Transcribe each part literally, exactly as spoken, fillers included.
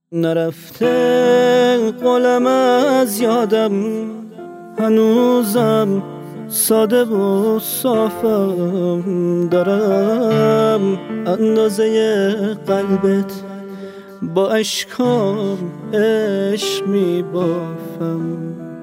نرفته قلم از یادم، هنوزم ساده و صافم. دارم اندازه قلبت با اشکام عشق می بافم.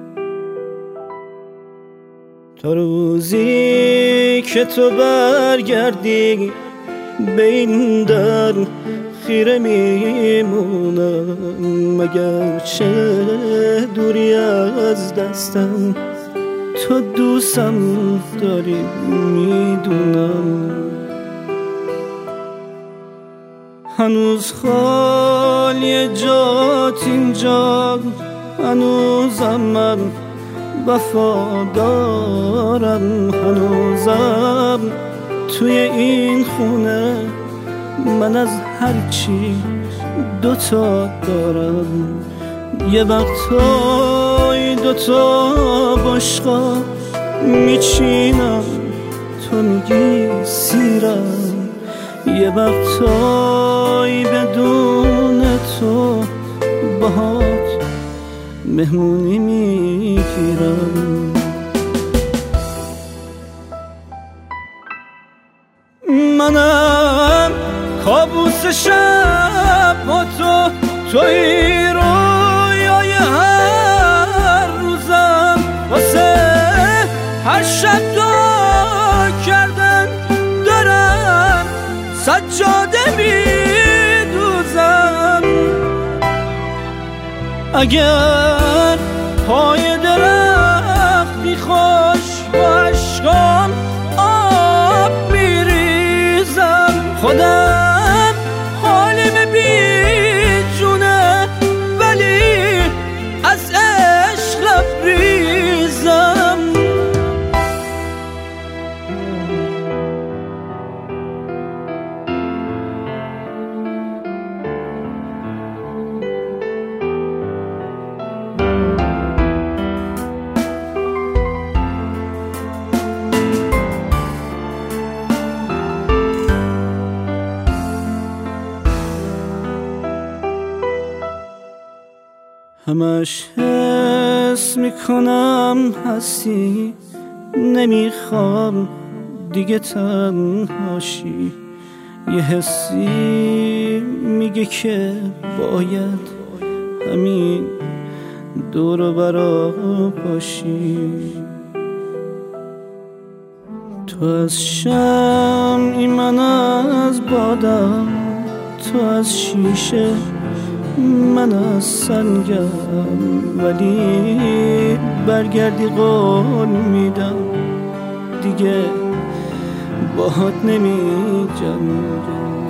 تا روزی که تو برگردی به این در خیره میمونم، مگر چه دوری از دستم تو دوستم داری میدونم. هنوز خالی جات اینجا، هنوزم من وفادارم، هنوزم توی این خونه من از هرچی دوتا دارم. یه وقتای دوتا باشقا میچینم، تو میگی سیرم. یه وقتای بدون تو باهات مهمونی میگیرم. منم کابوس شب با تو، توی رویای هر روزم، واسه هر شب دعا کردن دارم سجاده میدوزم. اگر پای درختی خوش با عشقام آب میریزم، خودم حالیم بی جونه ولی از عشق لبریزم. همش حس میکنم هستی، نمیخوام دیگه تنهاشی. یه حسی میگه که باید همین دور و برا باشی. تو از شمعی من از بادم، تو از شیشه من از سنگم، ولی برگردی قول میدم دیگه باهات نمی جنگم.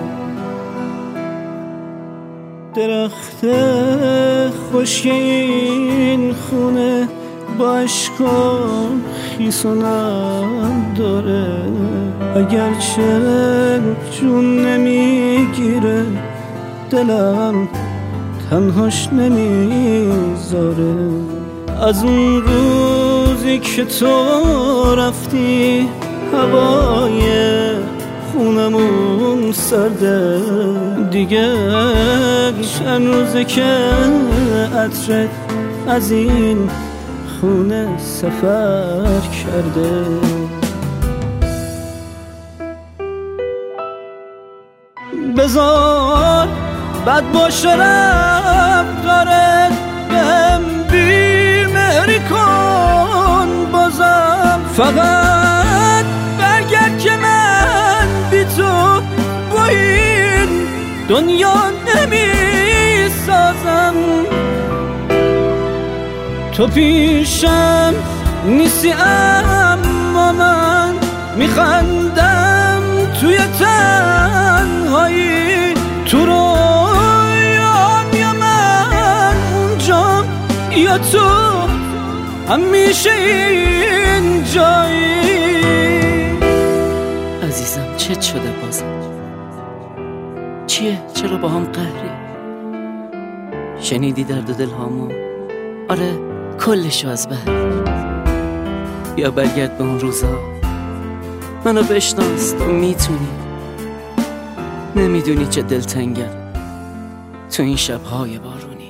درخت خشک این خونه با عشقام خیسونم داره، اگرچه جون نمیگیره دلم تنهاش نمیذاره. از اون روزی که تو رفتی هوای خونمون سرده، دیگه چند روزه که عطرت از این خونه سفر کرده. بذار بد باشه رفتارت، بهم بیمهری کن بازم، فقط برگرد که من بی تو با این دنیا نمی سازم. تو پیشم نیستی اما من میخندم توی تنهایی، تو رویام یا من اونجا یا تو همیشه این جایی. عزیزم چت شده بازم؟ چیه؟ چرا با هم قهری؟ شنیدی درد دل هامو؟ آره کلشو از بر. یا برگرد به اون روزا، منو بشناس، تو میتونی. نمیدونی چه دلتنگم، تو این شبهای بارونی.